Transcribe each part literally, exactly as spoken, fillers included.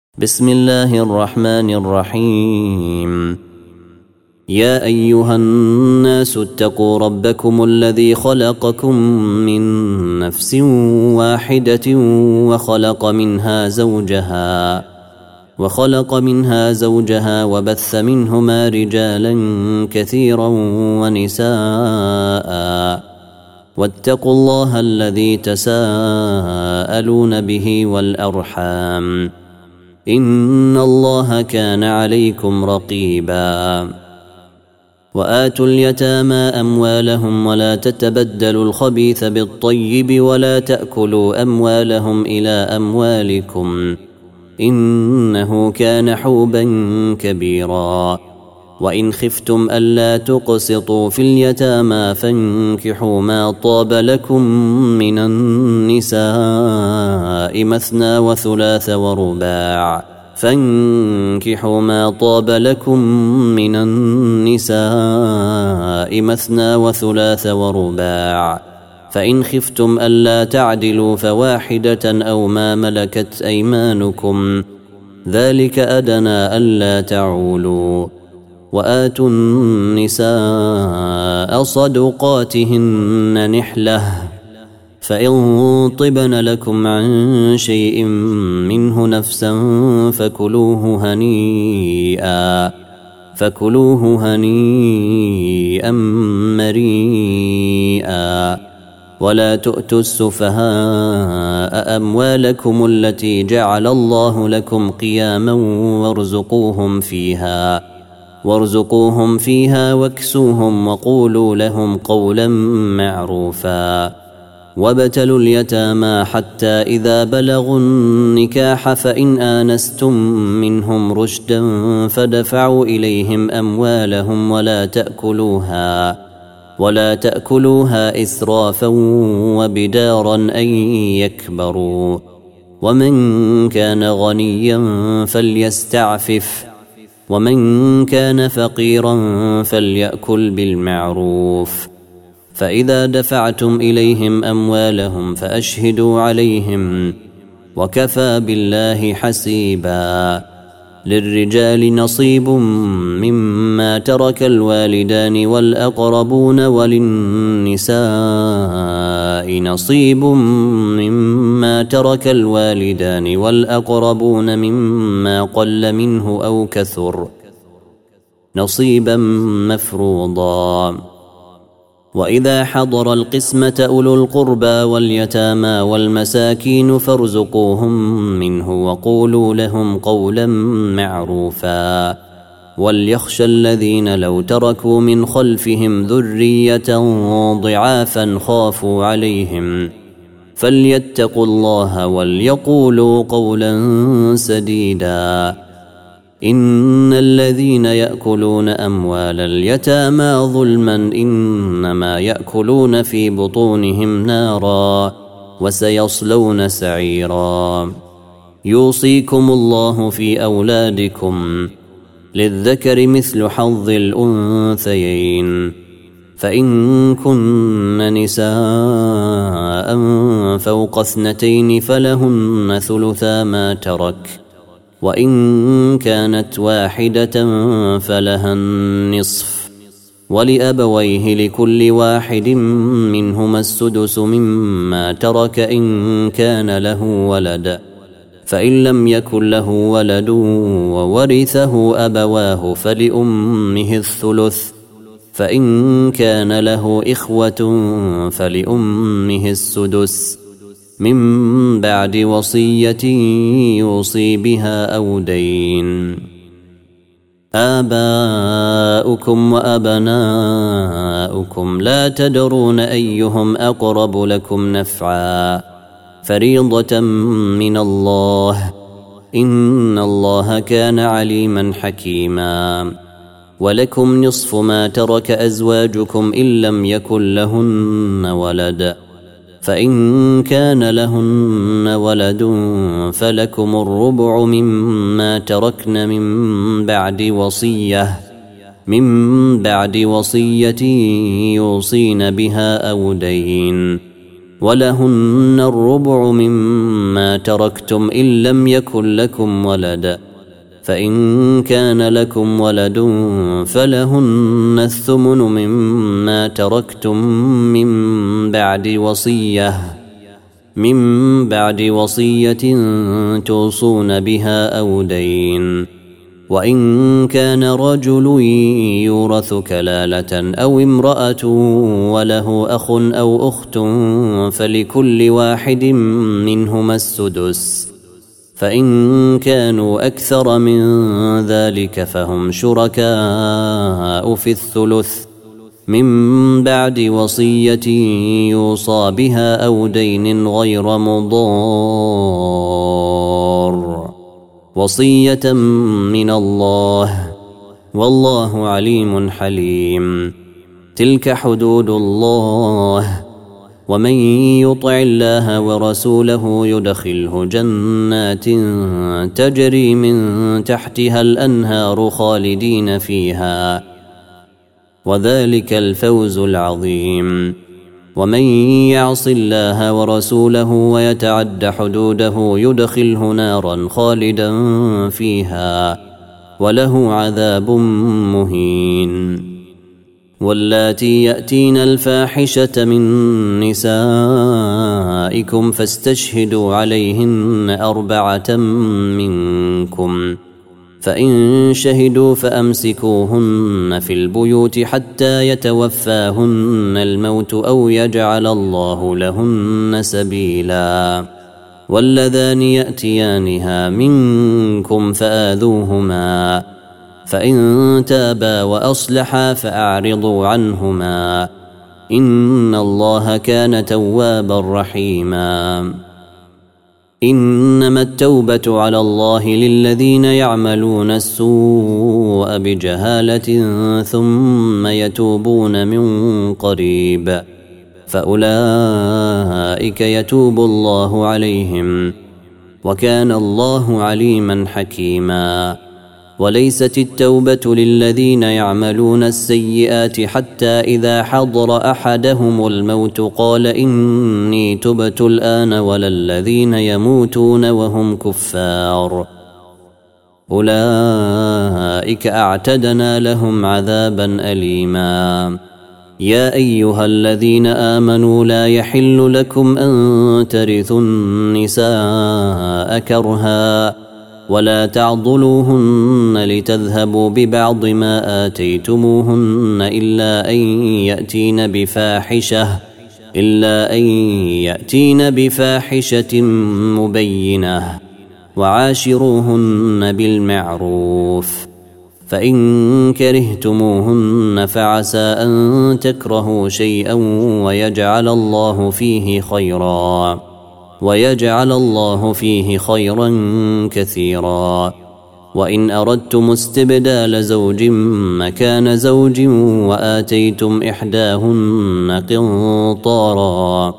بسم الله الرحمن الرحيم. يا أيها الناس اتقوا ربكم الذي خلقكم من نفس واحدة وخلق منها زوجها وخلق منها زوجها وبث منهما رجالا كثيرا ونساء، واتقوا الله الذي تساءلون به والأرحام، إن الله كان عليكم رقيبا. وآتوا اليتامى أموالهم ولا تتبدلوا الخبيث بالطيب ولا تأكلوا أموالهم إلى أموالكم، إنه كان حوبا كبيرا. وإن خفتم ألا تقسطوا في اليتامى فانكحوا ما طاب لكم من النساء مثنى وثلاث ورباع فانكحوا ما طاب لكم من النساء مثنى وثلاث ورباع فإن خفتم ألا تعدلوا فواحدة أو ما ملكت أيمانكم، ذلك أدنى ألا تعولوا. وآتوا النساء صدقاتهن نحلة، فإن طبن لكم عن شيء منه نفسا فكلوه هنيئا فكلوه هنيئا مريئا. ولا تؤتوا السفهاء أموالكم التي جعل الله لكم قياما وارزقوهم فيها وارزقوهم فيها واكسوهم وقولوا لهم قولا معروفا. وابتلوا اليتامى حتى إذا بلغوا النكاح فإن آنستم منهم رشدا فدفعوا إليهم أموالهم ولا تأكلوها ولا تأكلوها إسرافا وبدارا أن يكبروا. ومن كان غنيا فليستعفف، ومن كان فقيرا فليأكل بالمعروف. فإذا دفعتم إليهم أموالهم فأشهدوا عليهم، وكفى بالله حسيبا. للرجال نصيب مما ترك الوالدان والأقربون، وللنساء نصيب مما ترك الوالدان والأقربون مما قل منه أو كثر، نصيبا مفروضا. وإذا حضر القسمة أولو القربى واليتامى والمساكين فارزقوهم منه وقولوا لهم قولا معروفا. وليخشى الذين لو تركوا من خلفهم ذرية ضعافا خافوا عليهم فليتقوا الله وليقولوا قولا سديدا. إن الذين يأكلون أموال اليتامى ظلما إنما يأكلون في بطونهم نارا وسيصلون سعيرا. يوصيكم الله في أولادكم، للذكر مثل حظ الأنثيين، فإن كن نساء فوق اثنتين فلهن ثلثا ما ترك، وإن كانت واحدة فلها النصف، ولأبويه لكل واحد منهما السدس مما ترك إن كان له ولد، فإن لم يكن له ولد وورثه أبواه فلأمه الثلث، فإن كان له إخوة فلأمه السدس من بعد وصية يوصي بها أو دين. آباؤكم وأبناؤكم لا تدرون أيهم أقرب لكم نفعا، فريضة من الله، إن الله كان عليما حكيما. ولكم نصف ما ترك أزواجكم إن لم يكن لهن ولد، فإن كان لهن ولد فلكم الربع مما تركن من بعد وصية من بعد وصية يوصين بها أو دين. ولهن الربع مما تركتم إن لم يكن لكم ولد، فإن كان لكم ولد فلهن الثمن مما تركتم من بعد وصية من بعد وصية توصون بها أو دين. وإن كان رجل يورث كلالة أو امرأة وله أخ أو أخت فلكل واحد منهما السدس، فإن كانوا أكثر من ذلك فهم شركاء في الثلث من بعد وصية يوصى بها أو دين غير مضار، وصية من الله، والله عليم حليم. تلك حدود الله، ومن يطع الله ورسوله يدخله جنات تجري من تحتها الأنهار خالدين فيها، وذلك الفوز العظيم. ومن يعص الله ورسوله ويتعد حدوده يدخله نارا خالدا فيها وله عذاب مهين. واللاتي يأتين الفاحشة من نسائكم فاستشهدوا عليهن أربعة منكم، فإن شهدوا فأمسكوهن في البيوت حتى يتوفاهن الموت أو يجعل الله لهن سبيلا. واللذان يأتيانها منكم فآذوهما، فإن تابا وأصلحا فأعرضوا عنهما، إن الله كان توابا رحيما. إنما التوبة على الله للذين يعملون السوء بجهالة ثم يتوبون من قريب فأولئك يتوب الله عليهم، وكان الله عليما حكيما. وليست التوبة للذين يعملون السيئات حتى إذا حضر أحدهم الموت قال إني تبت الآن، ولا الذين يموتون وهم كفار، أولئك أعتدنا لهم عذابا أليما. يا أيها الذين آمنوا لا يحل لكم أن ترثوا النساء كرها ولا تعضلوهن لتذهبوا ببعض ما آتيتموهن إلا أن يأتين بفاحشة إلا أن يأتين بفاحشة مبينة، وعاشروهن بالمعروف، فإن كرهتموهن فعسى أن تكرهوا شيئا ويجعل الله فيه خيرا ويجعل الله فيه خيرا كثيرا. وإن أردتم استبدال زوج مكان زوج وآتيتم إحداهن قنطارا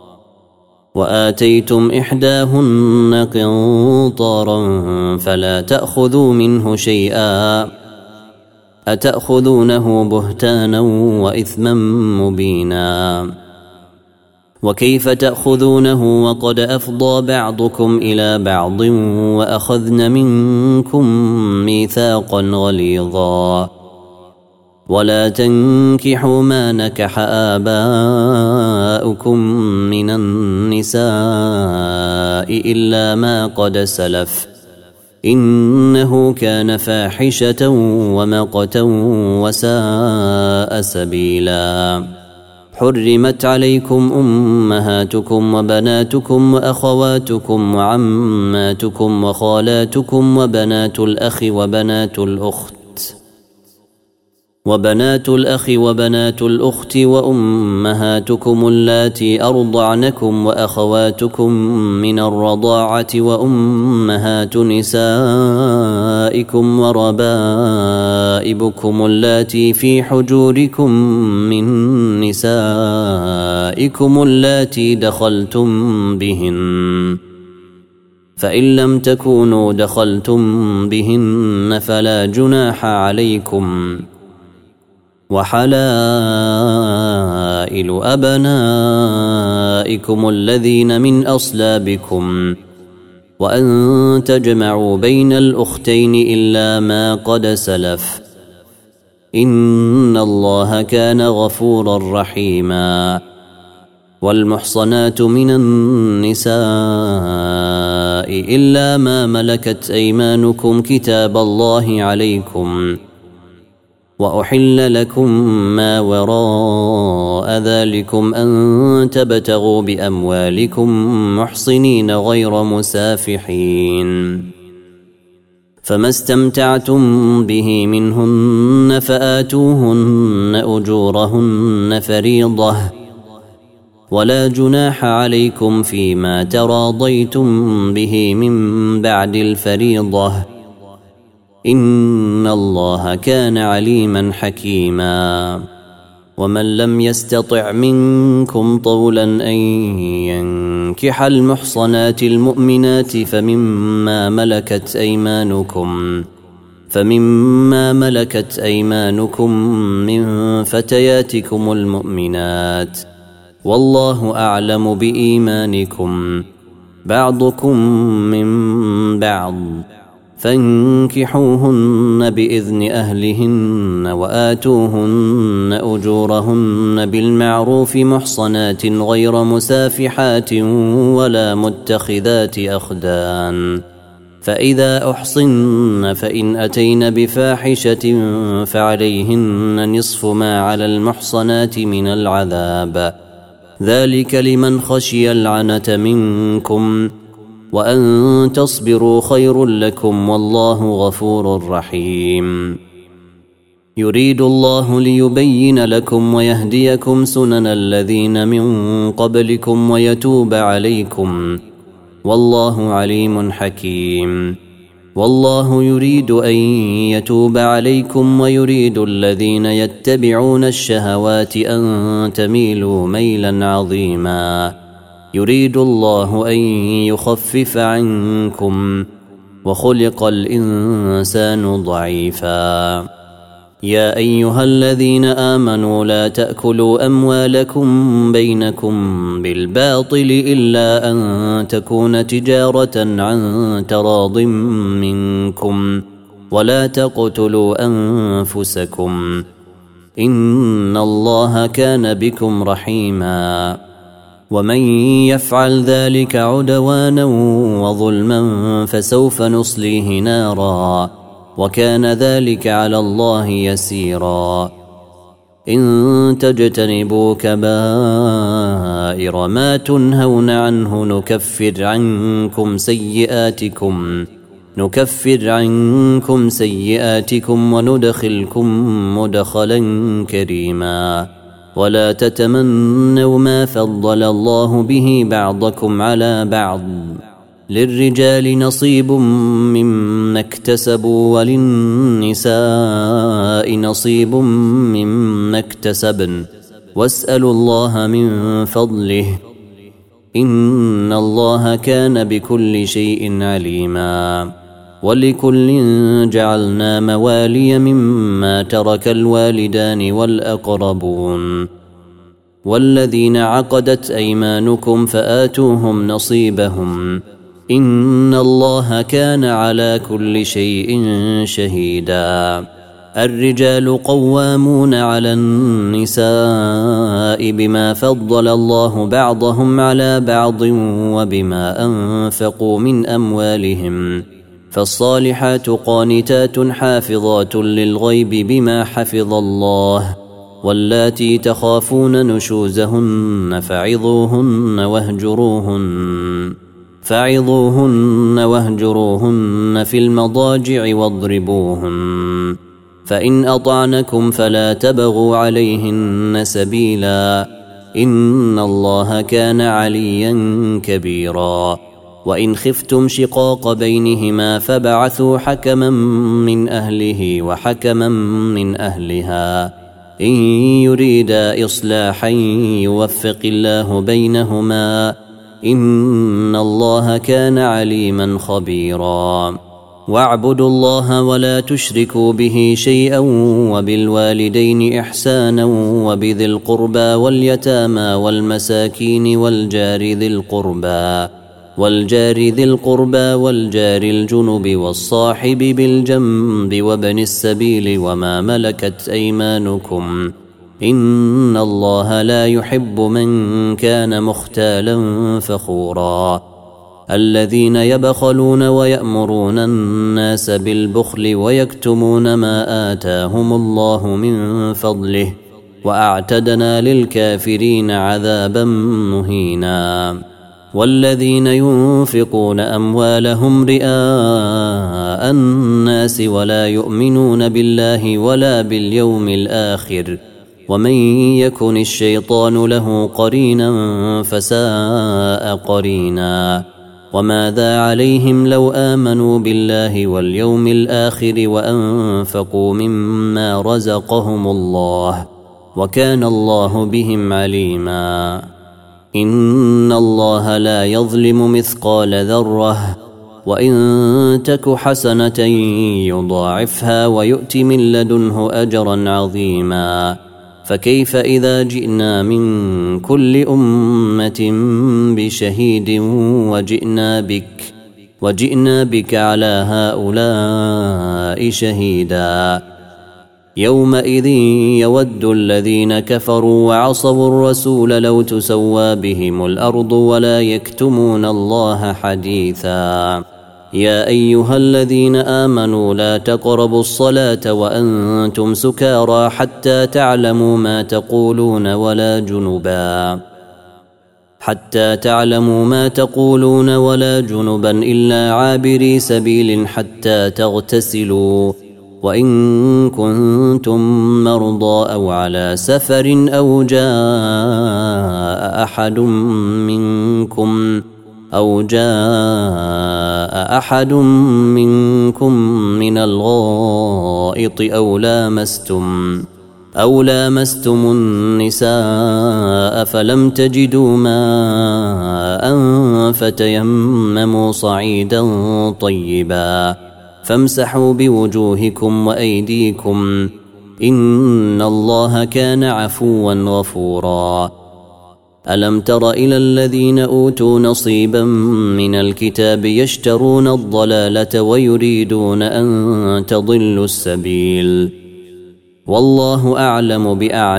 وآتيتم إحداهن قنطارا فلا تأخذوا منه شيئا، أتأخذونه بهتانا وإثما مبينا. وكيف تأخذونه وقد أفضى بعضكم إلى بعض وأخذن منكم ميثاقا غليظا. ولا تنكحوا ما نكح آباؤكم من النساء إلا ما قد سلف، إنه كان فاحشة ومقتا وساء سبيلا. حرمت عليكم أمهاتكم وبناتكم وأخواتكم وعماتكم وخالاتكم وبنات الأخ وبنات الأخت وبنات الأخ وبنات الأخت وأمهاتكم اللاتي أرضعنكم وأخواتكم من الرضاعة وأمهات نسائكم وربائبكم اللاتي في حجوركم من نسائكم اللاتي دخلتم بهن، فإن لم تكونوا دخلتم بهن فلا جناح عليكم، وحلائل أبنائكم الذين من أصلابكم وأن تجمعوا بين الأختين إلا ما قد سلف إن الله كان غفورا رحيما. والمحصنات من النساء إلا ما ملكت أيمانكم كتاب الله عليكم وأحل لكم ما وراء ذلكم أن تبتغوا بأموالكم محصنين غير مسافحين فما استمتعتم به منهن فآتوهن أجورهن فريضة ولا جناح عليكم فيما تراضيتم به من بعد الفريضة إن الله كان عليما حكيما. ومن لم يستطع منكم طولا أن ينكح المحصنات المؤمنات فمما ملكت أيمانكم فمما ملكت أيمانكم من فتياتكم المؤمنات والله أعلم بإيمانكم بعضكم من بعض فانكحوهن بإذن أهلهن وآتوهن أجورهن بالمعروف محصنات غير مسافحات ولا متخذات أخدان فإذا أحصن فإن أتين بفاحشة فعليهن نصف ما على المحصنات من العذاب ذلك لمن خشي العنة منكم وأن تصبروا خير لكم والله غفور رحيم. يريد الله ليبين لكم ويهديكم سنن الذين من قبلكم ويتوب عليكم والله عليم حكيم. والله يريد أن يتوب عليكم ويريد الذين يتبعون الشهوات أن تميلوا ميلا عظيما. يريد الله أن يخفف عنكم وخلق الإنسان ضعيفا. يا أيها الذين آمنوا لا تأكلوا أموالكم بينكم بالباطل إلا أن تكون تجارة عن تراض منكم ولا تقتلوا أنفسكم إن الله كان بكم رحيما. ومن يفعل ذلك عدوانا وظلما فسوف نصليه نارا وكان ذلك على الله يسيرا. إن تجتنبوا كبائر ما تنهون عنه نكفر عنكم سيئاتكم نكفر عنكم سيئاتكم وندخلكم مدخلا كريما. ولا تتمنوا ما فضل الله به بعضكم على بعض للرجال نصيب مما اكتسبوا وللنساء نصيب مما اكتسبن واسألوا الله من فضله إن الله كان بكل شيء عليما. ولكل جعلنا موالي مما ترك الوالدان والأقربون والذين عقدت أيمانكم فآتوهم نصيبهم إن الله كان على كل شيء شهيدا. الرجال قوامون على النساء بما فضل الله بعضهم على بعض وبما أنفقوا من أموالهم فالصالحات قانتات حافظات للغيب بما حفظ الله واللاتي تخافون نشوزهن فعظوهن واهجروهن فعظوهن واهجروهن في المضاجع واضربوهن فإن أطعنكم فلا تبغوا عليهن سبيلا إن الله كان عليا كبيرا. وإن خفتم شقاق بينهما فبعثوا حكما من أهله وحكما من أهلها إن يريدا إصلاحا يوفق الله بينهما إن الله كان عليما خبيرا. واعبدوا الله ولا تشركوا به شيئا وبالوالدين إحسانا وبذي القربى واليتامى والمساكين والجار ذي القربى والجار ذي القربى والجار الجنب والصاحب بالجنب وابن السبيل وما ملكت أيمانكم إن الله لا يحب من كان مختالا فخورا الذين يبخلون ويأمرون الناس بالبخل ويكتمون ما آتاهم الله من فضله وأعتدنا للكافرين عذابا مهينا والذين ينفقون أموالهم رئاء الناس ولا يؤمنون بالله ولا باليوم الآخر ومن يكن الشيطان له قرينا فساء قرينا وماذا عليهم لو آمنوا بالله واليوم الآخر وأنفقوا مما رزقهم الله وكان الله بهم عليما إن الله لا يظلم مثقال ذرة وإن تك حسنة يضاعفها ويؤت من لدنه أجرا عظيما فكيف إذا جئنا من كل أمة بشهيد وجئنا بك وجئنا بك على هؤلاء شهيدا يومئذ يود الذين كفروا وعصوا الرسول لو تسوى بهم الأرض ولا يكتمون الله حديثا يا أيها الذين آمنوا لا تقربوا الصلاة وأنتم سكارى حتى تعلموا ما تقولون ولا جنبا حتى تعلموا ما تقولون ولا جنبا إلا عابري سبيل حتى تغتسلوا وإن كنتم مرضى أو على سفر أو جاء أحد منكم أو جاء أحد منكم من الغائط أو لامستم أو لامستم النساء فلم تجدوا ماء فتيمموا صعيدا طيبا فامسحوا بوجوهكم وأيديكم إن الله كان عفوا غفورا ألم تر إلى الذين أوتوا نصيبا من الكتاب يشترون الضلالة ويريدون أن تضلوا السبيل والله أعلم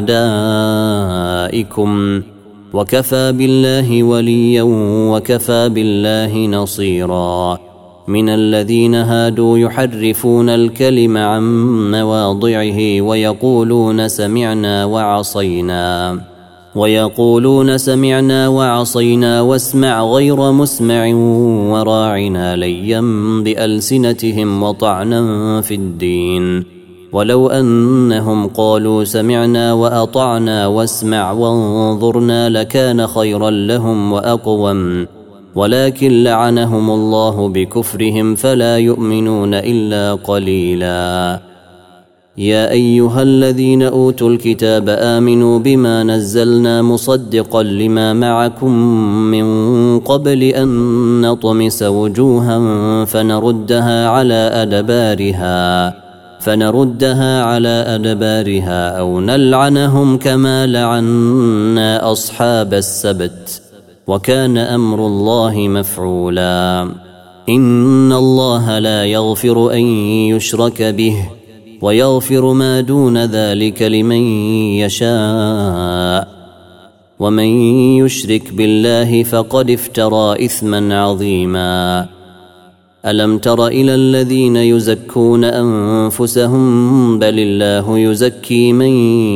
بأعدائكم وكفى بالله وليا وكفى بالله نصيرا من الذين هادوا يحرفون الكلم عن مواضعه ويقولون سمعنا وعصينا ويقولون سمعنا وعصينا واسمع غير مسمع وراعنا ليا بألسنتهم وطعنا في الدين ولو أنهم قالوا سمعنا وأطعنا واسمع وانظرنا لكان خيرا لهم وأقوم ولكن لعنهم الله بكفرهم فلا يؤمنون إلا قليلا يا أيها الذين أوتوا الكتاب آمنوا بما نزلنا مصدقا لما معكم من قبل أن نطمس وجوها فنردها على أدبارها فنردها على أدبارها أو نلعنهم كما لعنا أصحاب السبت وكان أمر الله مفعولا إن الله لا يغفر أن يشرك به ويغفر ما دون ذلك لمن يشاء ومن يشرك بالله فقد افترى إثما عظيما ألم تر إلى الذين يزكون أنفسهم بل الله يزكي من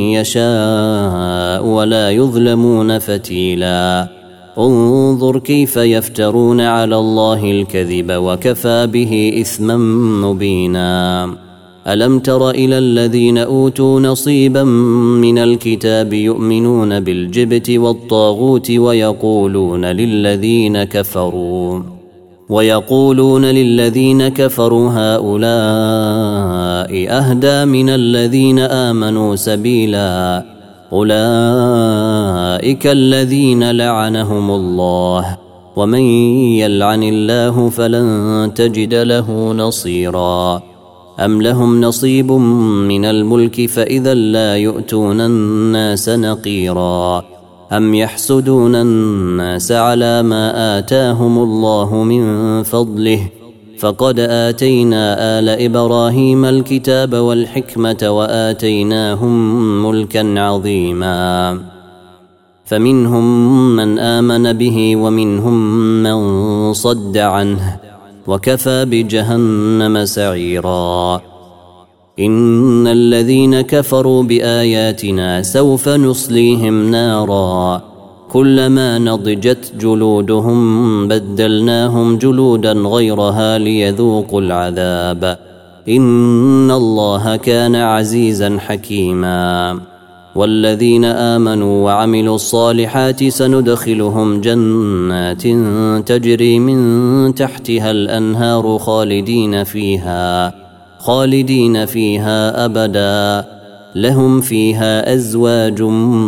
يشاء ولا يظلمون فتيلا انظر كيف يفترون على الله الكذب وكفى به إثما مبينا ألم تر إلى الذين أوتوا نصيبا من الكتاب يؤمنون بالجبت والطاغوت ويقولون للذين كفروا ويقولون للذين كفروا هؤلاء أهدى من الذين آمنوا سبيلا أولئك الذين لعنهم الله ومن يلعن الله فلن تجد له نصيرا أم لهم نصيب من الملك فإذا لا يؤتون الناس نقيرا أم يحسدون الناس على ما آتاهم الله من فضله فقد آتينا آل إبراهيم الكتاب والحكمة وآتيناهم ملكا عظيما فمنهم من آمن به ومنهم من صد عنه وكفى بجهنم سعيرا إن الذين كفروا بآياتنا سوف نصليهم نارا كلما نضجت جلودهم بدلناهم جلودا غيرها ليذوقوا العذاب إن الله كان عزيزا حكيما والذين آمنوا وعملوا الصالحات سندخلهم جنات تجري من تحتها الأنهار خالدين فيها خالدين فيها أبدا لهم فيها أزواج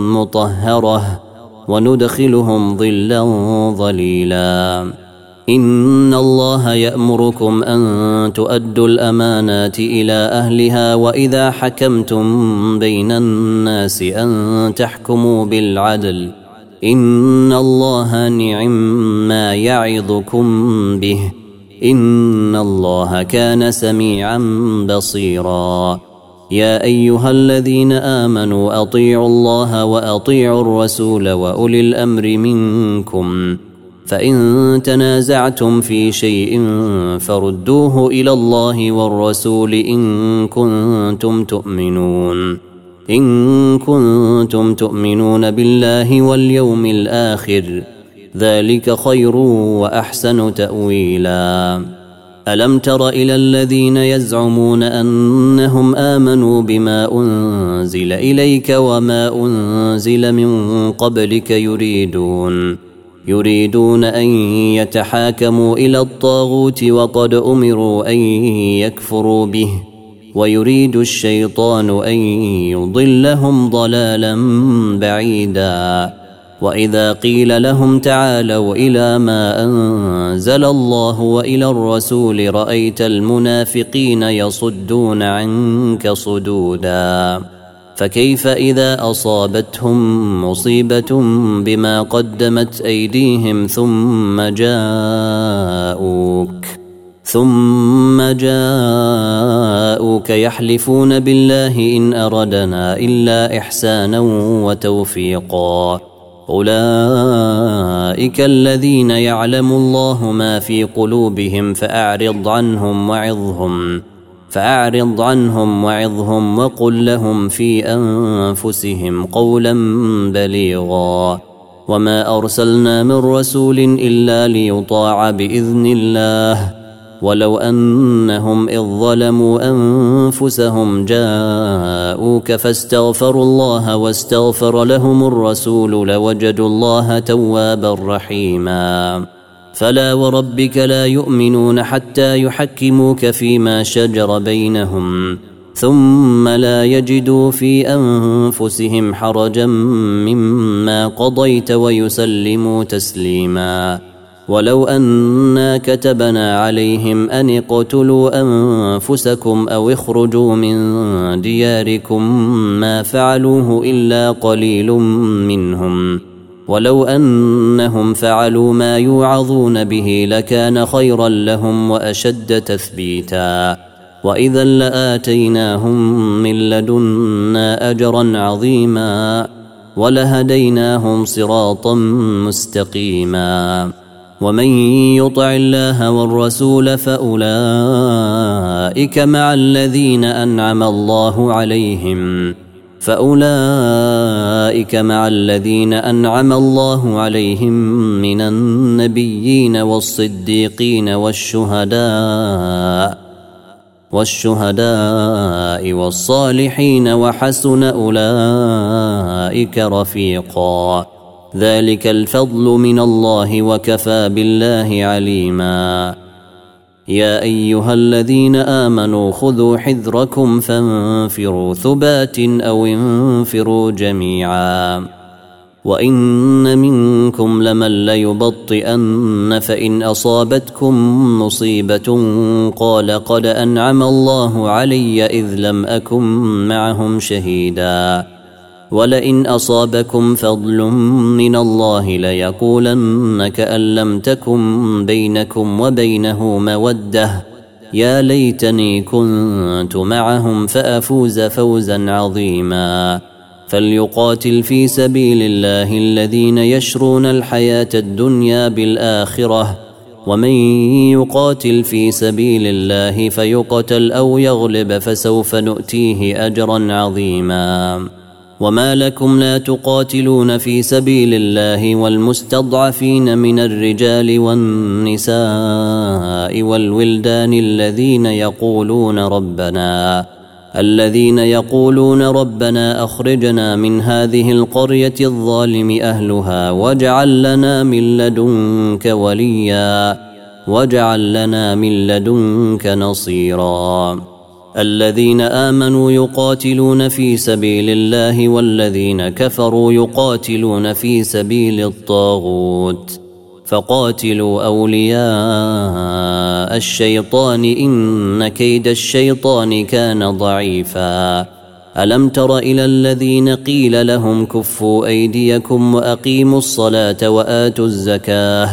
مطهرة وندخلهم ظلا ظليلا إن الله يأمركم أن تؤدوا الأمانات إلى أهلها وإذا حكمتم بين الناس أن تحكموا بالعدل إن الله نعم ما يعظكم به إن الله كان سميعا بصيرا يا أيها الذين آمنوا أطيعوا الله وأطيعوا الرسول وأولي الأمر منكم فإن تنازعتم في شيء فردوه إلى الله والرسول إن كنتم تؤمنون إن كنتم تؤمنون بالله واليوم الآخر ذلك خير وأحسن تأويلا ألم تر إلى الذين يزعمون أنهم آمنوا بما أنزل إليك وما أنزل من قبلك يريدون يريدون أن يتحاكموا إلى الطاغوت وقد أمروا أن يكفروا به ويريد الشيطان أن يضلهم ضلالا بعيدا وإذا قيل لهم تعالوا إلى ما أنزل الله وإلى الرسول رأيت المنافقين يصدون عنك صدودا فكيف إذا أصابتهم مصيبة بما قدمت أيديهم ثم جاءوك ثم جاءوك يحلفون بالله إن أردنا إلا إحسانا وتوفيقا أولئك الذين يعلم الله ما في قلوبهم فأعرض عنهم وعظهم فأعرض عنهم وعظهم وقل لهم في أنفسهم قولا بليغا وما أرسلنا من رسول إلا ليطاع بإذن الله ولو أنهم إذ ظلموا أنفسهم جاءوك فاستغفروا الله واستغفر لهم الرسول لوجدوا الله توابا رحيما فلا وربك لا يؤمنون حتى يحكموك فيما شجر بينهم ثم لا يجدوا في أنفسهم حرجا مما قضيت ويسلموا تسليما ولو أنا كتبنا عليهم أن اقتلوا أنفسكم أو اخرجوا من دياركم ما فعلوه إلا قليل منهم ولو أنهم فعلوا ما يوعظون به لكان خيرا لهم وأشد تثبيتا وإذا لآتيناهم من لدنا أجرا عظيما ولهديناهم صراطا مستقيما ومن يطع الله والرسول فأولئك مع الذين أنعم الله عليهم فأولئك مع الذين أنعم الله عليهم من النبيين والصديقين والشهداء والشهداء والصالحين وحسن أولئك رفيقا ذلك الفضل من الله وكفى بالله عليما يا أيها الذين آمنوا خذوا حذركم فانفروا ثبات أو انفروا جميعا وإن منكم لمن ليبطئن فإن أصابتكم مصيبة قال قد أنعم الله علي إذ لم أكن معهم شهيدا ولئن أصابكم فضل من الله ليقولن كأن لم تكن بينكم وبينه مودة يا ليتني كنت معهم فأفوز فوزا عظيما فليقاتل في سبيل الله الذين يشرون الحياة الدنيا بالآخرة ومن يقاتل في سبيل الله فيقتل أو يغلب فسوف نؤتيه أجرا عظيما وما لكم لا تقاتلون في سبيل الله والمستضعفين من الرجال والنساء والولدان الذين يقولون ربنا الذين يقولون ربنا أخرجنا من هذه القرية الظالم أهلها واجعل لنا من لدنك وليا واجعل لنا من لدنك نصيرا الذين آمنوا يقاتلون في سبيل الله والذين كفروا يقاتلون في سبيل الطاغوت فقاتلوا أولياء الشيطان إن كيد الشيطان كان ضعيفا ألم تر إلى الذين قيل لهم كفوا أيديكم وأقيموا الصلاة وآتوا الزكاة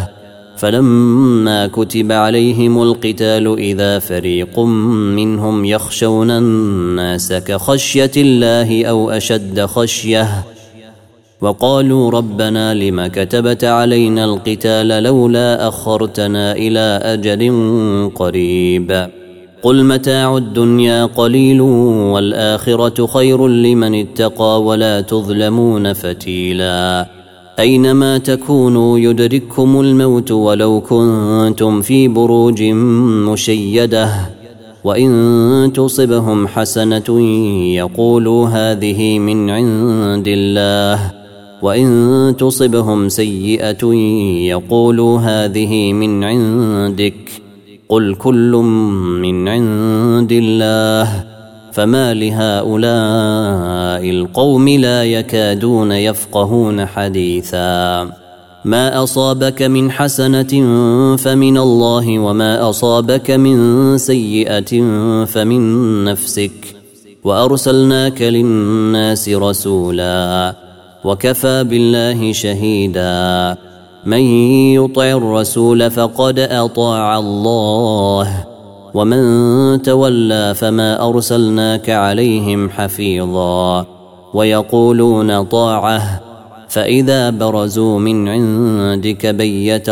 فلما كتب عليهم القتال إذا فريق منهم يخشون الناس كخشية الله أو أشد خشية وقالوا ربنا لم كتبت علينا القتال لولا أخرتنا إلى أجل قريب قل متاع الدنيا قليل والآخرة خير لمن اتقى ولا تظلمون فتيلا أينما تكونوا يدرككم الموت ولو كنتم في بروج مشيدة وإن تصبهم حسنة يقولوا هذه من عند الله وإن تصبهم سيئة يقولوا هذه من عندك قل كل من عند الله فما لهؤلاء القوم لا يكادون يفقهون حديثا ما أصابك من حسنة فمن الله وما أصابك من سيئة فمن نفسك وأرسلناك للناس رسولا وكفى بالله شهيدا من يطع الرسول فقد أطاع الله ومن تولى فما أرسلناك عليهم حفيظا ويقولون طاعة فإذا برزوا من عندك بيت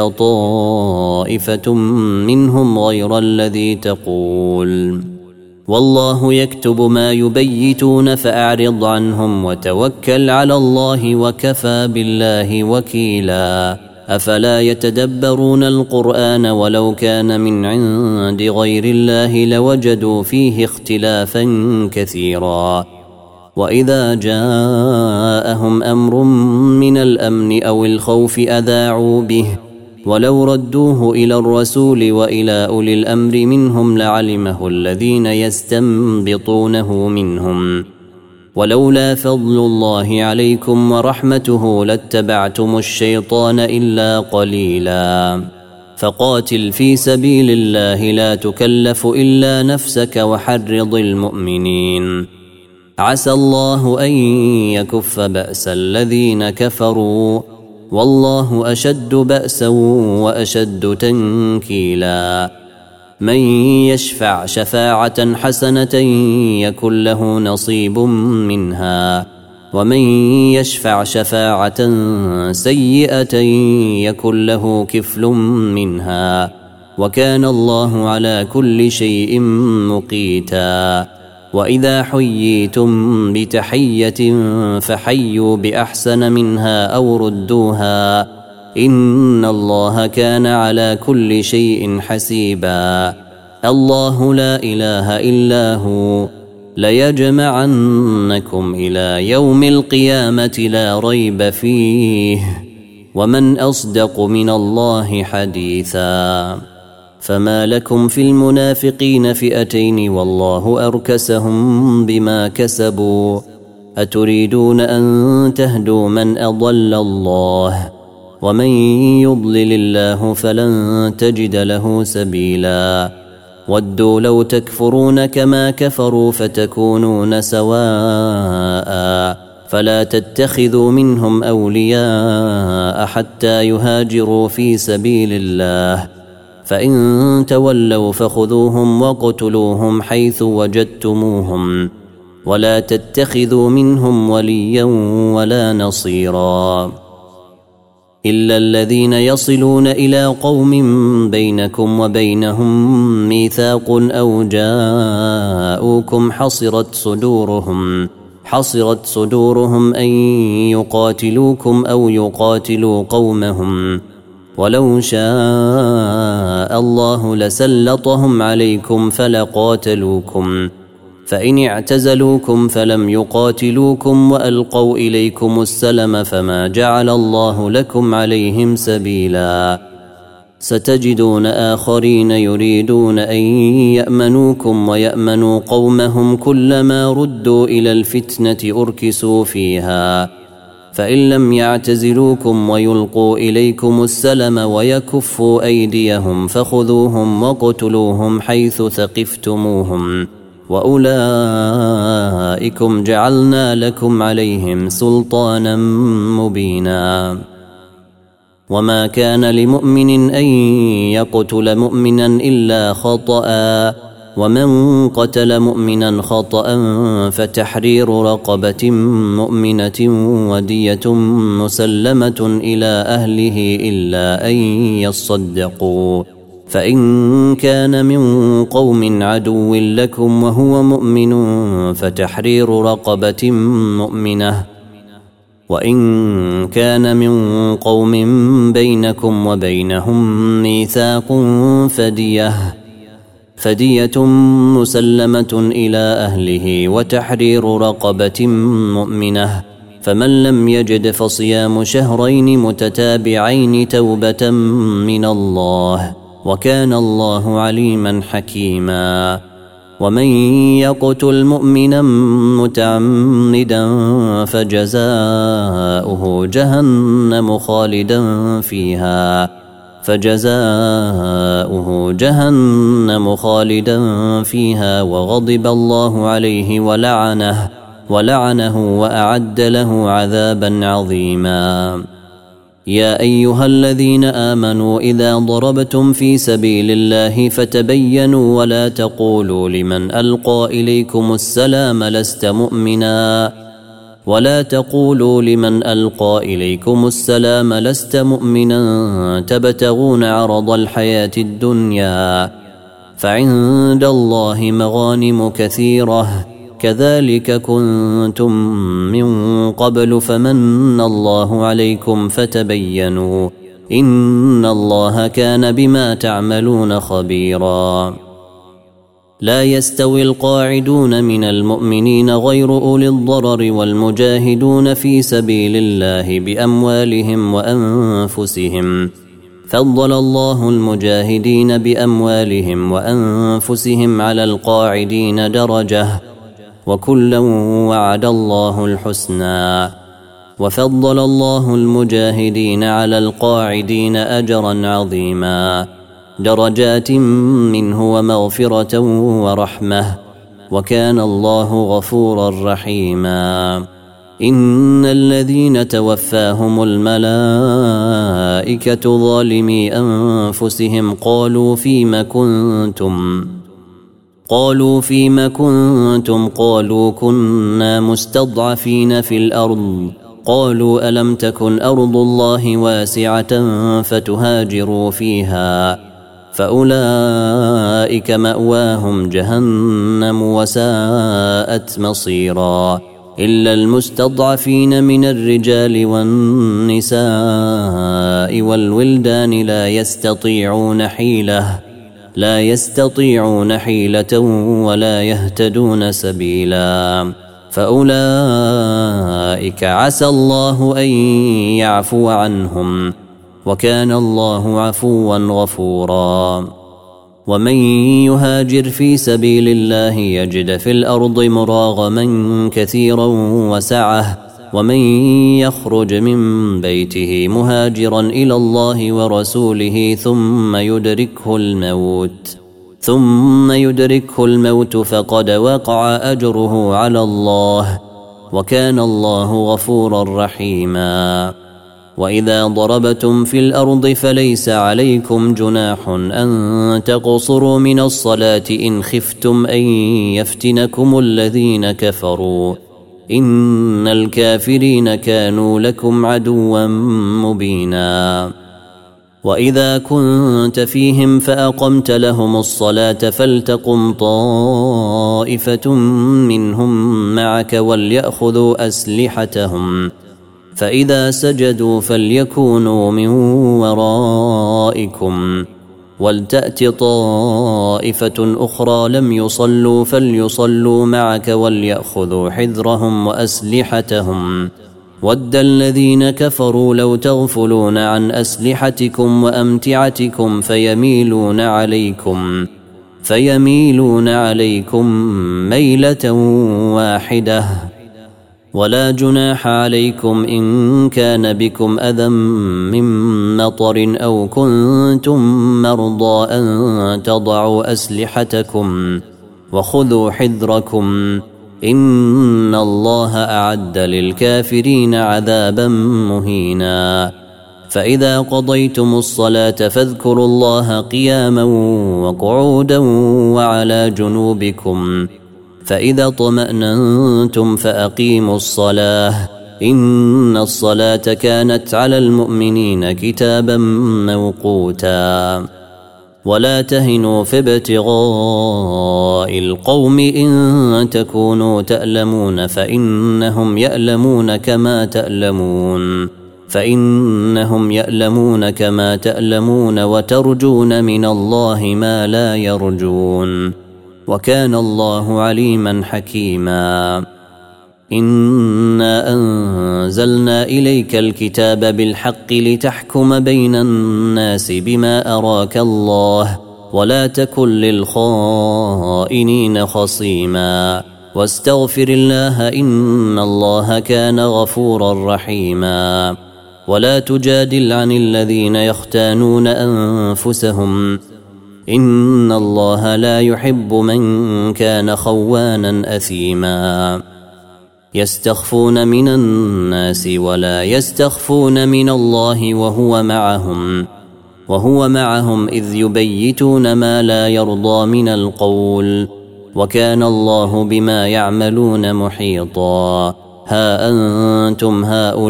طائفة منهم غير الذي تقول والله يكتب ما يبيتون فأعرض عنهم وتوكل على الله وكفى بالله وكيلا أفلا يتدبرون القرآن ولو كان من عند غير الله لوجدوا فيه اختلافا كثيرا وإذا جاءهم أمر من الأمن أو الخوف أذاعوا به ولو ردوه إلى الرسول وإلى أولي الأمر منهم لعلمه الذين يستنبطونه منهم ولولا فضل الله عليكم ورحمته لاتبعتم الشيطان إلا قليلا فقاتل في سبيل الله لا تكلف إلا نفسك وحرض المؤمنين عسى الله أن يكف بأس الذين كفروا والله أشد بأسا وأشد تنكيلا من يشفع شفاعة حسنة يكن له نصيب منها ومن يشفع شفاعة سيئة يكن له كفل منها وكان الله على كل شيء مقيتا وإذا حييتم بتحية فحيوا بأحسن منها أو ردوها إن الله كان على كل شيء حسيبا الله لا إله إلا هو ليجمعنكم إلى يوم القيامة لا ريب فيه ومن أصدق من الله حديثا فما لكم في المنافقين فئتين والله أركسهم بما كسبوا أتريدون أن تهدوا من أضل الله ومن يضلل الله فلن تجد له سبيلا ودوا لو تكفرون كما كفروا فتكونون سواء فلا تتخذوا منهم أولياء حتى يهاجروا في سبيل الله فإن تولوا فخذوهم وقتلوهم حيث وجدتموهم ولا تتخذوا منهم وليا ولا نصيرا إلا الذين يصلون إلى قوم بينكم وبينهم ميثاق أو جاءوكم حصرت صدورهم حصرت صدورهم أن يقاتلوكم أو يقاتلوا قومهم ولو شاء الله لسلطهم عليكم فلقاتلوكم فإن اعتزلوكم فلم يقاتلوكم وألقوا إليكم السلم فما جعل الله لكم عليهم سبيلا ستجدون آخرين يريدون أن يأمنوكم ويأمنوا قومهم كلما ردوا إلى الفتنة أركسوا فيها فإن لم يعتزلوكم ويلقوا إليكم السلم ويكفوا أيديهم فخذوهم وقتلوهم حيث ثقفتموهم وأولئكم جعلنا لكم عليهم سلطانا مبينا وما كان لمؤمن أن يقتل مؤمنا إلا خطأ ومن قتل مؤمنا خطأ فتحرير رقبة مؤمنة ودية مسلمة إلى أهله إلا أن يصدقوا فإن كان من قوم عدو لكم وهو مؤمن فتحرير رقبة مؤمنة وإن كان من قوم بينكم وبينهم ميثاق فدية فدية مسلمة إلى أهله وتحرير رقبة مؤمنة فمن لم يجد فصيام شهرين متتابعين توبة من الله وكان الله عليما حكيما ومن يقتل مؤمنا متعمدا فجزاؤه جهنم خالدا فيها فجزاؤه جهنم خالدا فيها وغضب الله عليه ولعنه ولعنه وأعد له عذابا عظيما يا أيها الذين آمنوا إذا ضربتم في سبيل الله فتبينوا ولا تقولوا لمن ألقى إليكم السلام لست مؤمنا ولا تقولوا لمن ألقى إليكم السلام لست مؤمنا تبتغون عرض الحياة الدنيا فعند الله مغانم كثيرة كذلك كنتم من قبل فمن الله عليكم فتبينوا إن الله كان بما تعملون خبيرا لا يستوي القاعدون من المؤمنين غير أولي الضرر والمجاهدون في سبيل الله بأموالهم وأنفسهم فضل الله المجاهدين بأموالهم وأنفسهم على القاعدين درجة وكلا وعد الله الحسنى وفضل الله المجاهدين على القاعدين أجرا عظيما درجات منه ومغفرة ورحمة وكان الله غفورا رحيما إن الذين توفاهم الملائكة ظالمي أنفسهم قالوا فيم كنتم قالوا فيم كنتم قالوا كنا مستضعفين في الأرض قالوا ألم تكن أرض الله واسعة فتهاجروا فيها فأولئك مأواهم جهنم وساءت مصيرا إلا المستضعفين من الرجال والنساء والولدان لا يستطيعون حيلة لا يستطيعون حيلة ولا يهتدون سبيلا فأولئك عسى الله أن يعفو عنهم وكان الله عفوا غفورا ومن يهاجر في سبيل الله يجد في الأرض مراغما كثيرا وسعة ومن يخرج من بيته مهاجرا إلى الله ورسوله ثم يدركه الموت ثم يدركه الموت فقد وقع أجره على الله وكان الله غفورا رحيما. وإذا ضربتم في الأرض فليس عليكم جناح أن تقصروا من الصلاة إن خفتم أن يفتنكم الذين كفروا إن الكافرين كانوا لكم عدوا مبينا. وإذا كنت فيهم فأقمت لهم الصلاة فلتقم طائفة منهم معك وليأخذوا أسلحتهم فإذا سجدوا فليكونوا من ورائكم ولتأت طائفة أخرى لم يصلوا فليصلوا معك وليأخذوا حذرهم وأسلحتهم ود الذين كفروا لو تغفلون عن أسلحتكم وأمتعتكم فيميلون عليكم فيميلون عليكم ميلة واحدة ولا جناح عليكم إن كان بكم أذى من مطر أو كنتم مرضى أن تضعوا أسلحتكم وخذوا حذركم إن الله أعد للكافرين عذابا مهينا. فإذا قضيتم الصلاة فاذكروا الله قياما وقعودا وعلى جنوبكم فإذا طمأننتم فأقيموا الصلاة إن الصلاة كانت على المؤمنين كتابا موقوتا. ولا تهنوا في ابتغاء القوم إن تكونوا تألمون فإنهم يألمون كما تألمون فإنهم يألمون كما تألمون وترجون من الله ما لا يرجون وكان الله عليما حكيما. إنا أنزلنا إليك الكتاب بالحق لتحكم بين الناس بما أراك الله ولا تكن للخائنين خصيما واستغفر الله إن الله كان غفورا رحيما. ولا تجادل عن الذين يختانون أنفسهم إن الله لا يحب من كان خوانا أثيما. يستخفون من الناس ولا يستخفون من الله وهو معهم وهو معهم إذ يبيتون ما لا يرضى من القول وكان الله بما يعملون محيطا. ها أنتم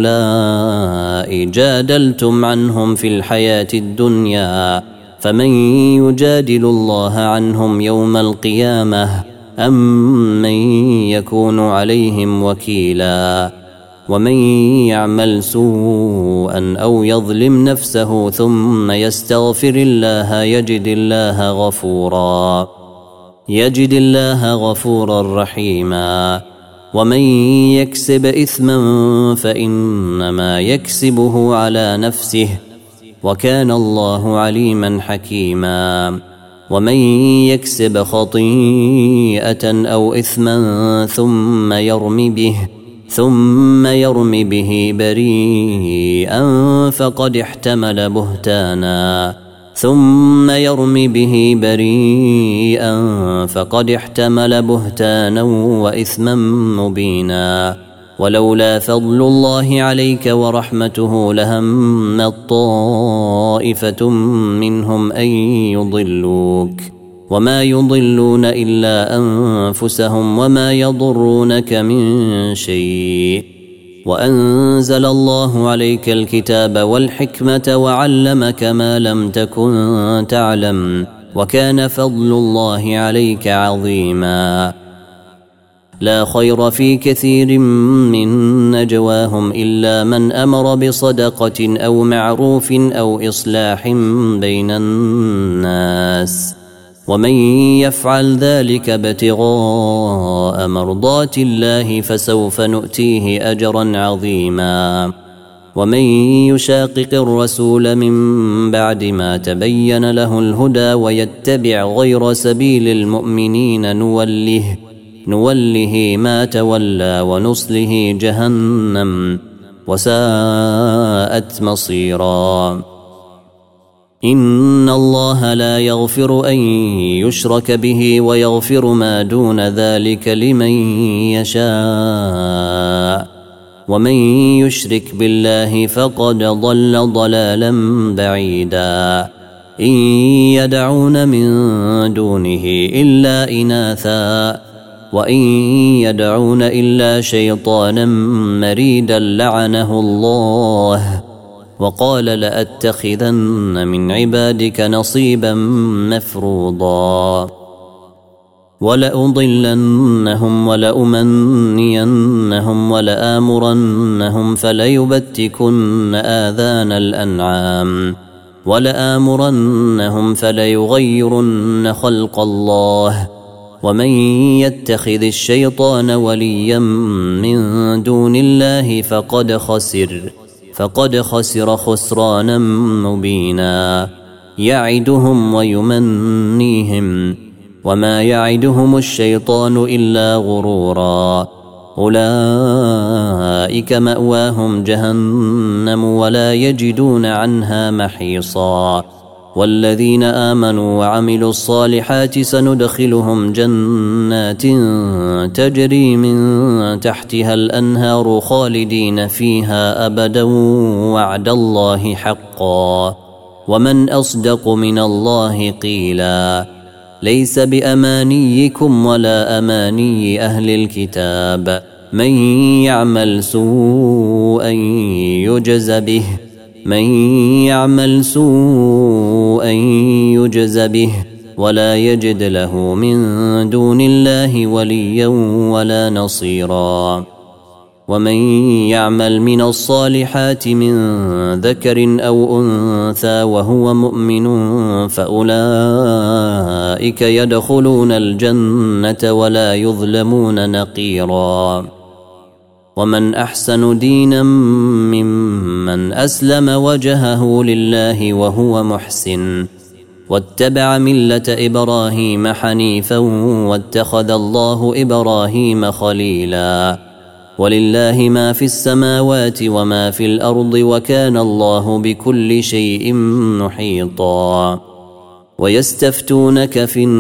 هؤلاء جادلتم عنهم في الحياة الدنيا فمن يجادل الله عنهم يوم القيامة أم من يكون عليهم وكيلا. ومن يعمل سوءا أو يظلم نفسه ثم يستغفر الله يجد الله غفورا يجد الله غفورا رحيما. ومن يكسب إثما فإنما يكسبه على نفسه وكان الله عليما حكيما. ومن يكسب خطيئة أو إثما ثم يرم به ثم يرم به بريئا فقد احتمل بهتانا ثم يرم به بريئا فقد احتمل بهتانا وإثما مبينا. ولولا فضل الله عليك ورحمته لهمت طائفة منهم أن يضلوك وما يضلون إلا أنفسهم وما يضرونك من شيء. وأنزل الله عليك الكتاب والحكمة وعلمك ما لم تكن تعلم وكان فضل الله عليك عظيما. لا خير في كثير من نجواهم إلا من أمر بصدقة أو معروف أو إصلاح بين الناس ومن يفعل ذلك ابتغاء مرضات الله فسوف نؤتيه أجرا عظيما. ومن يشاقق الرسول من بعد ما تبين له الهدى ويتبع غير سبيل المؤمنين نوله نوله ما تولى ونصله جهنم وساءت مصيرا. إن الله لا يغفر أن يشرك به ويغفر ما دون ذلك لمن يشاء ومن يشرك بالله فقد ضل ضلالا بعيدا. إن يدعون من دونه إلا إناثا وإن يدعون إلا شيطانا مريدا لعنه الله وقال لأتخذن من عبادك نصيبا مفروضا ولأضلنهم ولأمنينهم ولآمرنهم فليبتكن آذان الأنعام ولآمرنهم فليغيرن خلق الله ومن يتخذ الشيطان وليا من دون الله فقد خسر فقد خسر خسرانا مبينا. يعدهم ويمنيهم وما يعدهم الشيطان إلا غرورا. أولئك مأواهم جهنم ولا يجدون عنها محيصا. والذين آمنوا وعملوا الصالحات سندخلهم جنات تجري من تحتها الأنهار خالدين فيها أبدا وعد الله حقا ومن أصدق من الله قيلا. ليس بأمانيكم ولا أماني أهل الكتاب من يعمل سوءا يجز به من يعمل سوءا يجز به ولا يجد له من دون الله وليا ولا نصيرا. ومن يعمل من الصالحات من ذكر أو أنثى وهو مؤمن فأولئك يدخلون الجنة ولا يظلمون نقيرا. ومن أحسن دينا ممن أسلم وجهه لله وهو محسن واتبع ملة إبراهيم حنيفا واتخذ الله إبراهيم خليلا. ولله ما في السماوات وما في الأرض وكان الله بكل شيء محيطا. ويستفتونك في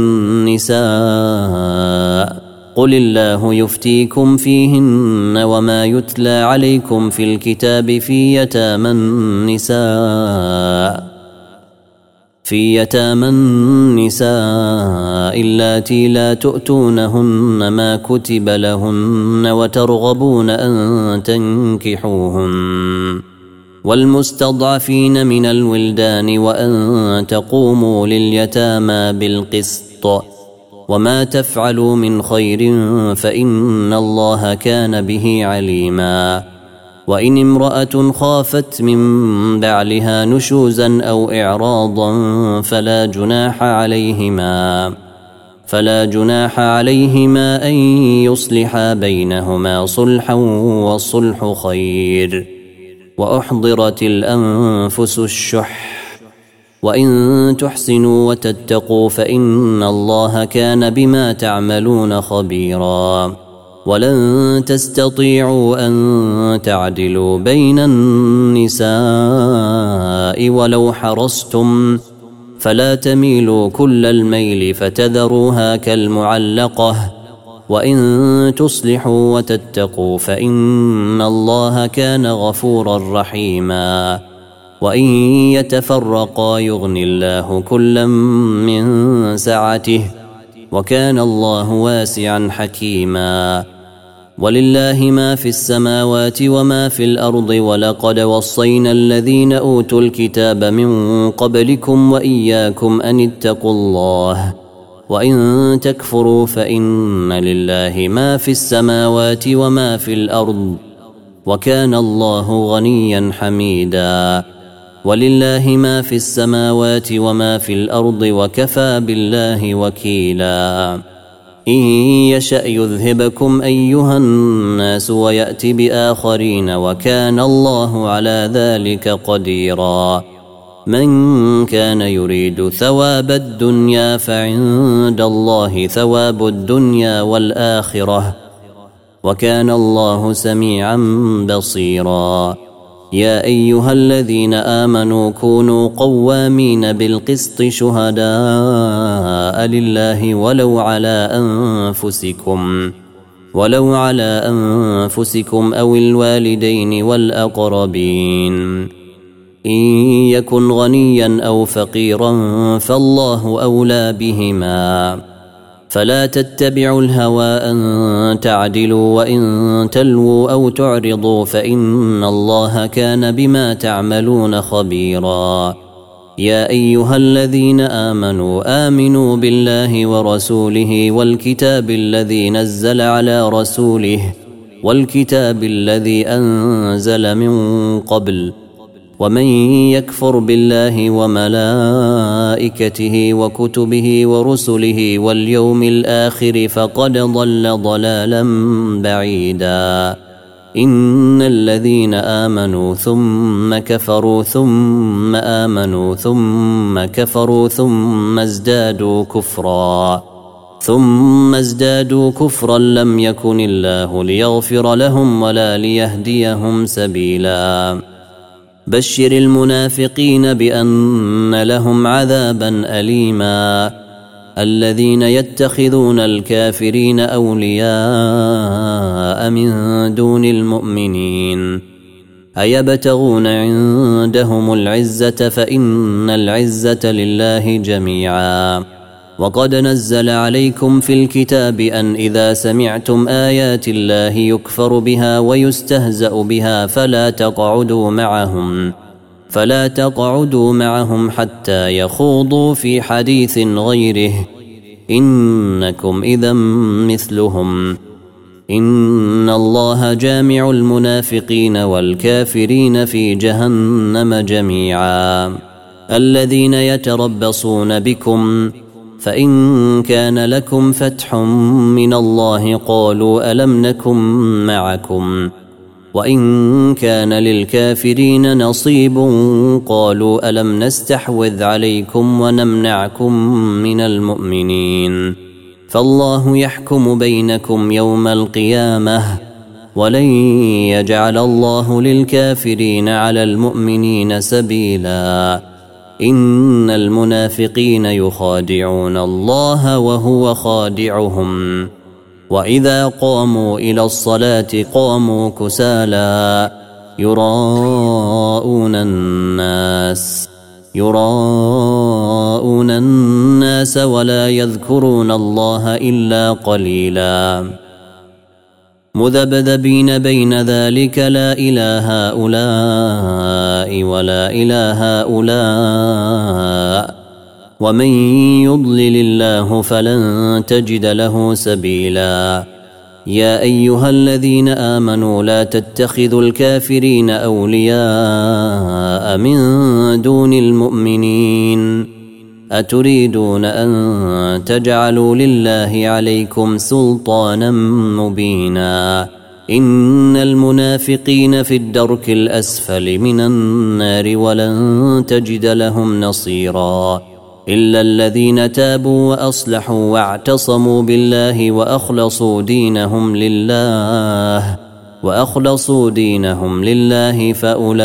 النساء قل الله يفتيكم فيهن وما يتلى عليكم في الكتاب في يتامى النساء في يتامى النساء اللاتي لا تؤتونهن ما كتب لهن وترغبون أن تنكحوهن والمستضعفين من الولدان وأن تقوموا لليتامى بالقسط وما تفعلوا من خير فإن الله كان به عليما. وإن امرأة خافت من بعلها نشوزا أو إعراضا فلا جناح عليهما فلا جناح عليهما أن يصلحا بينهما صلحا والصلح خير. وأحضرت الأنفس الشح وإن تحسنوا وتتقوا فإن الله كان بما تعملون خبيرا. ولن تستطيعوا أن تعدلوا بين النساء ولو حرصتم فلا تميلوا كل الميل فتذروها كالمعلقة وإن تصلحوا وتتقوا فإن الله كان غفورا رحيما. وإن يتفرقا يغن الله كلا من سعته وكان الله واسعا حكيما. ولله ما في السماوات وما في الأرض ولقد وصينا الذين أوتوا الكتاب من قبلكم وإياكم أن اتقوا الله وإن تكفروا فإن لله ما في السماوات وما في الأرض وكان الله غنيا حميدا. ولله ما في السماوات وما في الأرض وكفى بالله وكيلا. إن يشأ يذهبكم أيها الناس ويأت بآخرين وكان الله على ذلك قديرا من كان يريد ثواب الدنيا فعند الله ثواب الدنيا والآخرة وكان الله سميعا بصيرا يا أيها الذين آمنوا كونوا قوامين بالقسط شهداء لله ولو على أنفسكم ولو على أنفسكم أو الوالدين والأقربين إن يكن غنيا أو فقيرا فالله أولى بهما فلا تتبعوا الهوى أن تعدلوا وإن تلووا أو تعرضوا فإن الله كان بما تعملون خبيرا يا أيها الذين آمنوا آمنوا بالله ورسوله والكتاب الذي نزل على رسوله والكتاب الذي أنزل من قبل ومن يكفر بالله وملائكته وكتبه ورسله واليوم الآخر فقد ضل ضلالا بعيدا إن الذين آمنوا ثم كفروا ثم آمنوا ثم كفروا ثم ازدادوا كفرا ثم ازدادوا كفرا لم يكن الله ليغفر لهم ولا ليهديهم سبيلا بشر المنافقين بأن لهم عذابا أليما الذين يتخذون الكافرين أولياء من دون المؤمنين أيبتغون عندهم العزة فإن العزة لله جميعا وقد نزل عليكم في الكتاب أن إذا سمعتم آيات الله يكفر بها ويستهزأ بها فلا تقعدوا معهم فلا تقعدوا معهم حتى يخوضوا في حديث غيره إنكم إذا مثلهم إن الله جامع المنافقين والكافرين في جهنم جميعا الذين يتربصون بكم فإن كان لكم فتح من الله قالوا ألم نكن معكم وإن كان للكافرين نصيب قالوا ألم نستحوذ عليكم ونمنعكم من المؤمنين فالله يحكم بينكم يوم القيامة ولن يجعل الله للكافرين على المؤمنين سبيلا إن المنافقين يخادعون الله وهو خادعهم وإذا قاموا إلى الصلاة قاموا كسالى يراءون الناس يراءون الناس ولا يذكرون الله إلا قليلا مذبذبين بين ذلك لا إله هؤلاء ولا إله هؤلاء ومن يضلل الله فلن تجد له سبيلا يا أيها الذين آمنوا لا تتخذوا الكافرين أولياء من دون المؤمنين أتريدون أن تجعلوا لله عليكم سلطانا مبينا إن المنافقين في الدرك الأسفل من النار ولن تجد لهم نصيرا إلا الذين تابوا وأصلحوا واعتصموا بالله وأخلصوا دينهم لله وأخلصوا دينهم لله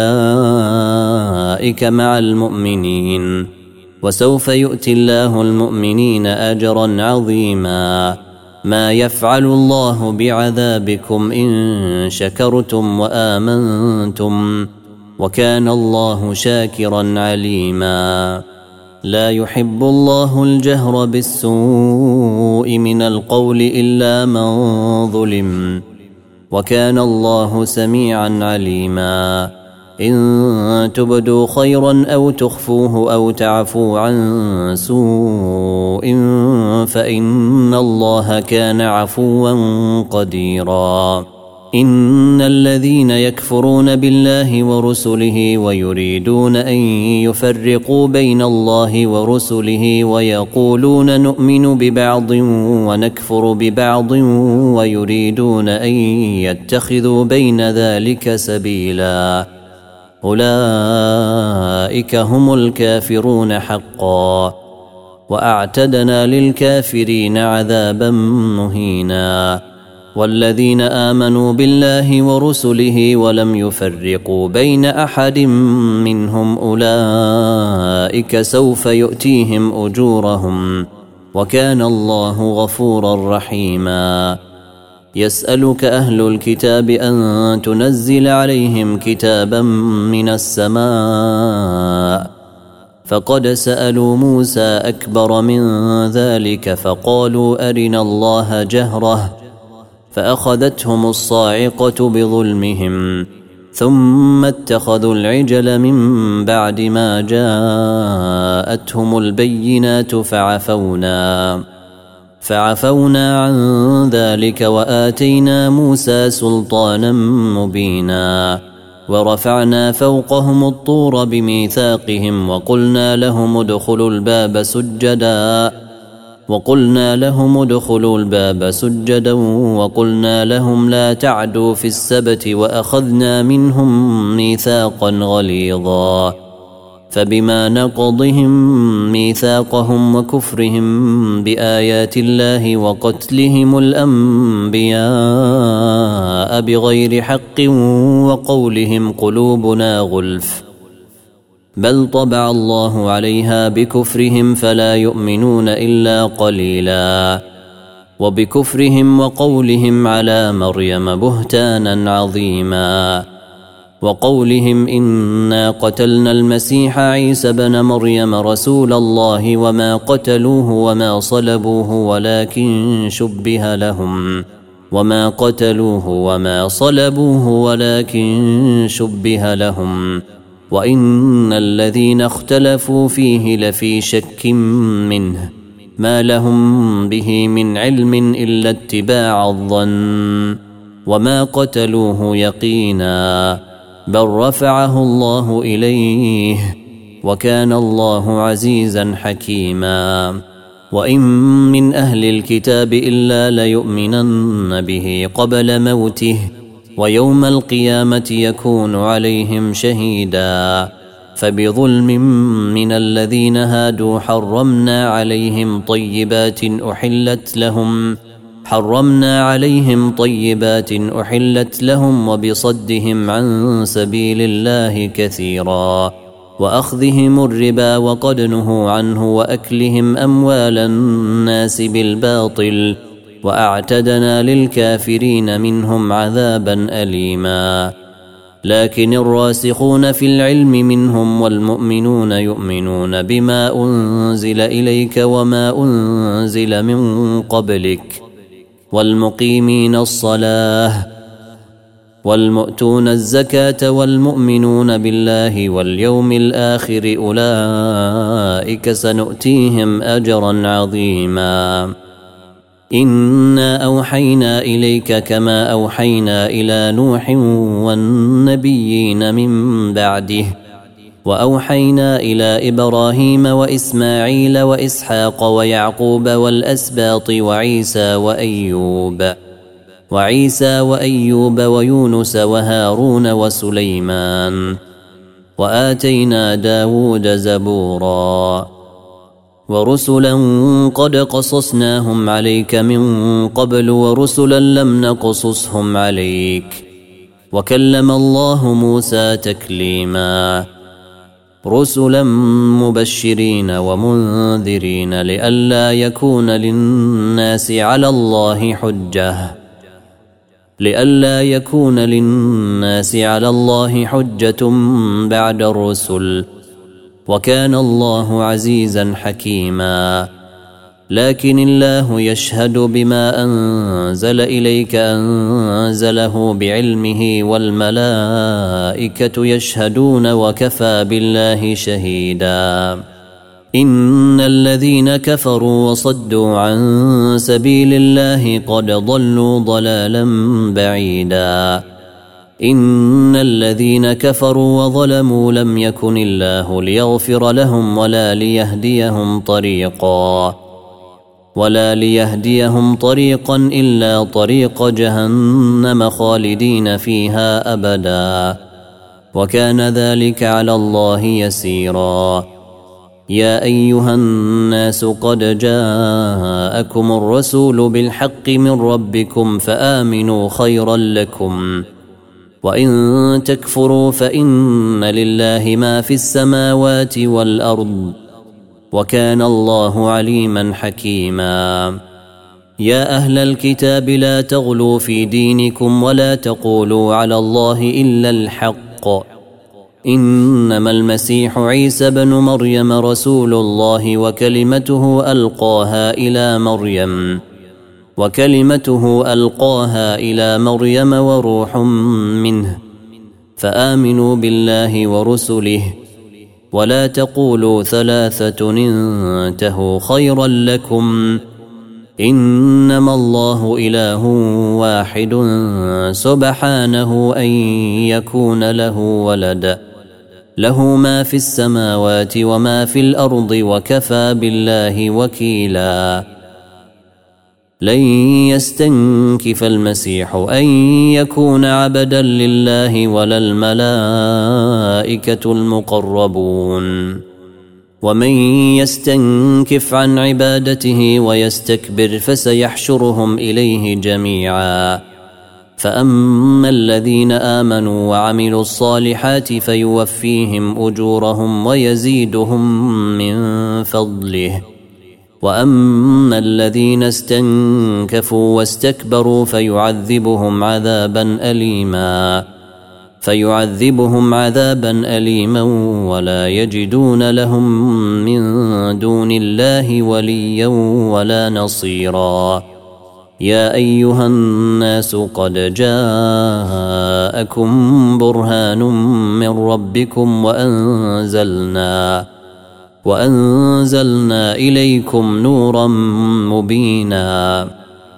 فأولئك مع المؤمنين وسوف يؤتي الله المؤمنين أجرا عظيما ما يفعل الله بعذابكم إن شكرتم وآمنتم وكان الله شاكرا عليما لا يحب الله الجهر بالسوء من القول إلا من ظلم وكان الله سميعا عليما إن تبدوا خيرا أو تخفوه أو تعفوا عن سوء فإن الله كان عفوا قديرا إن الذين يكفرون بالله ورسله ويريدون أن يفرقوا بين الله ورسله ويقولون نؤمن ببعض ونكفر ببعض ويريدون أن يتخذوا بين ذلك سبيلا أولئك هم الكافرون حقا وأعتدنا للكافرين عذابا مهينا والذين آمنوا بالله ورسله ولم يفرقوا بين أحد منهم أولئك سوف يؤتيهم أجورهم وكان الله غفورا رحيما يسألك أهل الكتاب أن تنزل عليهم كتابا من السماء فقد سألوا موسى أكبر من ذلك فقالوا أرنا الله جهرة فأخذتهم الصاعقة بظلمهم ثم اتخذوا العجل من بعد ما جاءتهم البينات فعفونا فعفونا عن ذلك وآتينا موسى سلطانا مبينا ورفعنا فوقهم الطور بميثاقهم وقلنا لهم ادخلوا الباب سجدا وقلنا لهم ادخلوا الباب سجدا وقلنا لهم لا تعدوا في السبت وأخذنا منهم ميثاقا غليظا فبما نقضهم ميثاقهم وكفرهم بآيات الله وقتلهم الأنبياء بغير حق وقولهم قلوبنا غلف بل طبع الله عليها بكفرهم فلا يؤمنون إلا قليلا وبكفرهم وقولهم على مريم بهتانا عظيما وقولهم إنا قتلنا المسيح عيسى بن مريم رسول الله وما قتلوه وما صلبوه ولكن شبه لهم وما قتلوه وما صلبوه ولكن شبه لهم وإن الذين اختلفوا فيه لفي شك منه ما لهم به من علم إلا اتباع الظن وما قتلوه يقينا بل رفعه الله إليه وكان الله عزيزا حكيما وإن من أهل الكتاب إلا ليؤمنن به قبل موته ويوم القيامة يكون عليهم شهيدا فبظلم من الذين هادوا حرمنا عليهم طيبات أحلت لهم حرمنا عليهم طيبات أحلت لهم وبصدهم عن سبيل الله كثيرا وأخذهم الربا وقد نهوا عنه وأكلهم أموال الناس بالباطل وأعتدنا للكافرين منهم عذابا أليما لكن الراسخون في العلم منهم والمؤمنون يؤمنون بما أنزل إليك وما أنزل من قبلك والمقيمين الصلاة والمؤتون الزكاة والمؤمنون بالله واليوم الآخر أولئك سنؤتيهم أجرا عظيما إنا أوحينا إليك كما أوحينا إلى نوح والنبيين من بعده وأوحينا إلى إبراهيم وإسماعيل وإسحاق ويعقوب والأسباط وعيسى وأيوب وعيسى وأيوب ويونس وهارون وسليمان وآتينا داود زبورا ورسلا قد قصصناهم عليك من قبل ورسلا لم نقصصهم عليك وكلم الله موسى تكليما رسلا مبشرين ومنذرين لئلا يكون للناس على الله حجة لئلا يكون للناس على الله حجة بعد الرسل وكان الله عزيزا حكيما لكن الله يشهد بما أنزل إليك أنزله بعلمه والملائكة يشهدون وكفى بالله شهيدا إن الذين كفروا وصدوا عن سبيل الله قد ضلوا ضلالا بعيدا إن الذين كفروا وظلموا لم يكن الله ليغفر لهم ولا ليهديهم طريقا ولا ليهديهم طريقا إلا طريق جهنم خالدين فيها أبدا وكان ذلك على الله يسيرا يا أيها الناس قد جاءكم الرسول بالحق من ربكم فآمنوا خيرا لكم وإن تكفروا فإن لله ما في السماوات والأرض وكان الله عليما حكيما يا أهل الكتاب لا تغلوا في دينكم ولا تقولوا على الله إلا الحق إنما المسيح عيسى بن مريم رسول الله وكلمته ألقاها إلى مريم وكلمته ألقاها إلى مريم وروح منه فآمنوا بالله ورسله ولا تقولوا ثلاثة انتهوا خيرا لكم إنما الله إله واحد سبحانه أن يكون له ولد له ما في السماوات وما في الأرض وكفى بالله وكيلا لن يستنكف المسيح أن يكون عبدا لله ولا الملائكة المقربون ومن يستنكف عن عبادته ويستكبر فسيحشرهم إليه جميعا فأما الذين آمنوا وعملوا الصالحات فيوفيهم أجورهم ويزيدهم من فضله وأما الذين استنكفوا واستكبروا فيعذبهم عذابا أليما فيعذبهم عذابا أليما ولا يجدون لهم من دون الله وليا ولا نصيرا يا أيها الناس قد جاءكم برهان من ربكم وأنزلنا وأنزلنا إليكم نورا مبينا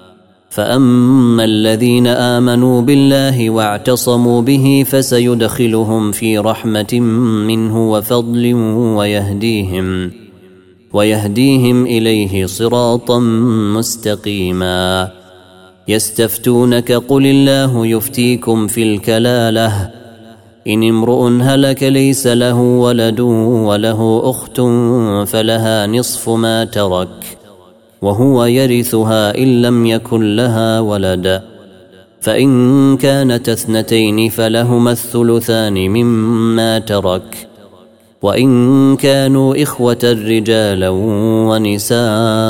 فأما الذين آمنوا بالله واعتصموا به فسيدخلهم في رحمة منه وفضل ويهديهم ويهديهم إليه صراطا مستقيما يستفتونك قل الله يفتيكم في الكلالة إن امرؤ هلك ليس له ولد وله أخت فلها نصف ما ترك وهو يرثها إن لم يكن لها ولد فإن كانت اثنتين فلهما الثلثان مما ترك وإن كانوا إخوة رجالا ونساء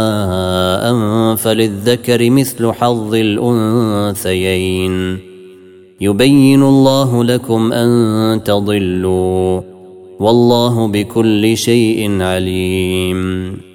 فللذكر مثل حظ الأنثيين يبين الله لكم أن تضلوا والله بكل شيء عليم.